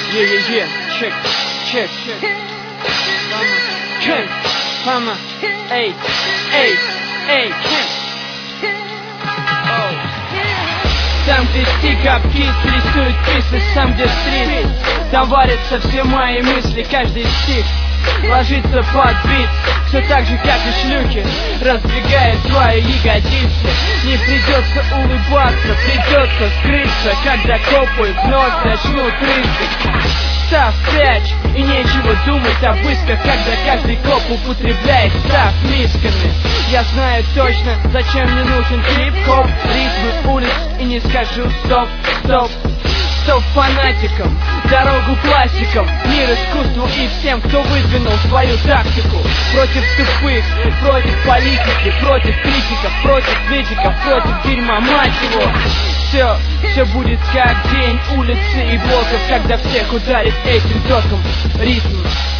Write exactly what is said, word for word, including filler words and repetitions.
Yeah-yeah-yeah, check, check, check. Mama, check, mama, эй, эй, эй, check. Oh. Там, где стик-ап кит рисует писать, там, где стрит, там варятся все мои мысли, каждый стих ложится под бит, все так же, как и шлюхи, раздвигая свои ягодицы. Не придется улыбаться, придется скрыться, когда копы вновь начнут рыскать. Став прячь, и нечего думать об исках, когда каждый коп употребляет став мисками. Я знаю точно, зачем мне нужен хип-хоп, ритмы улиц, и не скажу стоп, стоп. Стоп фанатикам, дорогу классикам, мир искусству и всем, кто выдвинул свою тактику. Против тупых, против политики, против критиков, против медиков, против дерьма, мать его. Все, все будет как день улицы и блоков, когда всех ударит этим доском ритм.